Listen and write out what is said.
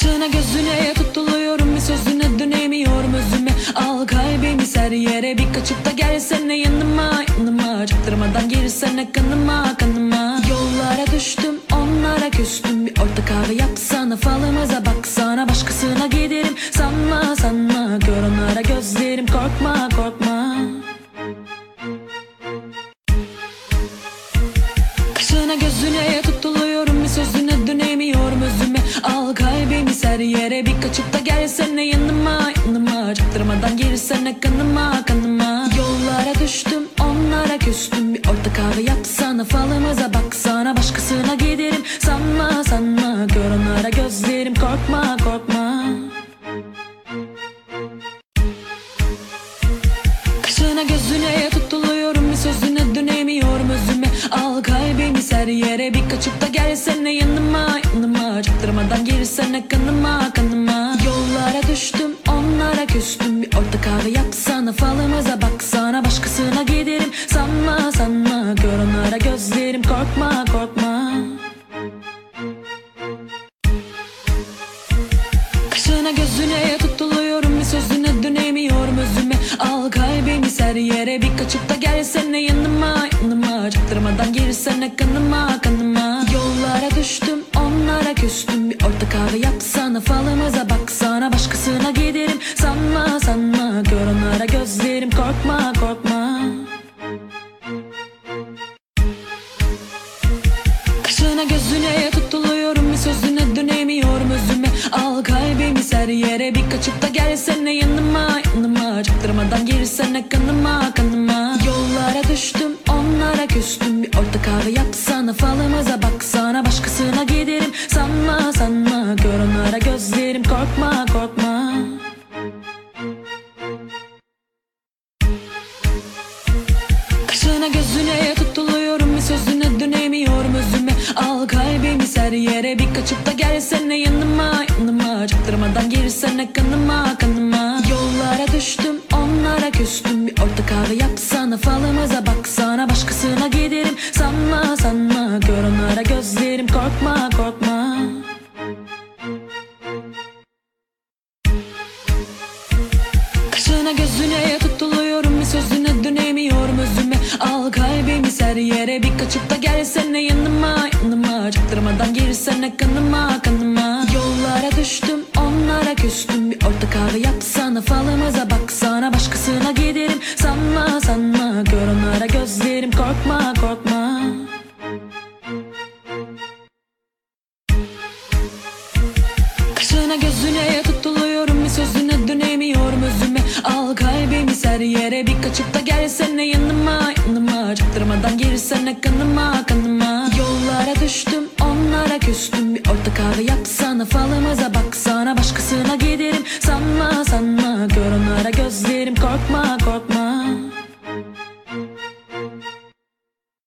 Kaşına gözüne tutuluyorum, bir sözüne dönemiyorum özüme. Al kalbimi ser yere, bir kaçıp da gelsene yanıma, yanıma. Çaktırmadan girsene kanıma, kanıma. Yollara düştüm, onlara küstüm. Bir orta kahve yapsana, falımıza baksana. Başkasına giderim sanma, sanma. Gör onlara gözlerim, korkma, korkma. Kaşına gözüne tutuluyorum, bir sözüne dönemiyorum özüme. Al kalbimi ser yere, bir kaçıp da gelsene yanıma, yanıma. Çaktırmadan girsene kanıma, kanıma. Yollara düştüm, onlara küstüm. Bir orta kahve yapsana, falımıza baksana. Başkasına giderim sanma, sanma. Gör onlara gözlerim, korkma, korkma. Kaşına gözüne tutuluyorum, bir sözüne dönemiyorum özüme. Al kalbimi ser yere, bir kaçıp da gelsene yanıma, yanıma. Çaktırmadan girsene kanıma, kanıma. Yollara düştüm, onlara küstüm. Bir orta kahve yapsana, falımıza baksana. Başkasına giderim sanma, sanma. Gör onlara gözlerim, korkma, korkma. Kaşına gözüne tutuluyorum, bir sözüne dönemiyorum özüme. Al kalbimi ser yere, bir kaçıp da gelsene yanıma, yanıma. Çaktırmadan girsene kanıma, kanıma. Yollara düştüm, onlara küstüm. Bir orta kahve yapsana, falımıza baksana. Başkasına giderim sanma, sanma. Gör onlara gözlerim, korkma, korkma. Kaşına gözüne tutuluyorum, bir sözüne dönemiyorum özüme. Al kalbimi ser yere, bir kaçıp da gelsene yanıma, yanıma. Çaktırmadan girsene kanıma, kanıma. Yollara düştüm, onlara küstüm. Bir orta kahve yapsana, falımıza baksana. Başkasına giderim sanma, sanma. Gör onlara gözlerim, korkma, korkma. Kaşına gözüne tutuluyorum, bir sözüne dönemiyorum özüme. Al kalbimi ser yere, bir kaçıp da gelsene yanıma, yanıma. Çaktırmadan girsene kanıma, kanıma. Yollara düştüm, onlara küstüm. Bir orta kahve yapsana, falımıza baksana. Başkasına giderim sanma, sanma. Gör onlara gözlerim, korkma, korkma. Kaşına gözüne tutuluyorum, bir sözüne dönemiyorum özüme. Al kalbimi ser yere, bir kaçıp da gelsene yanıma, yanıma. Çaktırmadan girsene kanıma, kanıma. Yollara düştüm, onlara küstüm. Bir orta kahve yapsana, falımıza baksana. Başkasına giderim sanma, sanma. Gör onlara gözlerim, korkma, korkma. Kaşına gözüne tutuluyorum, bir sözüne dönemiyorum özüme. Al kalbimi ser yere, bir kaçıp da gelsene yanıma, yanıma. Çaktırmadan girsene kanıma, kanıma. Yollara düştüm, onlara küstüm. Bir orta kahve yapsana, falımıza baksana. Başkasına giderim sanma, sanma. Gör onlara gözlerim, korkma,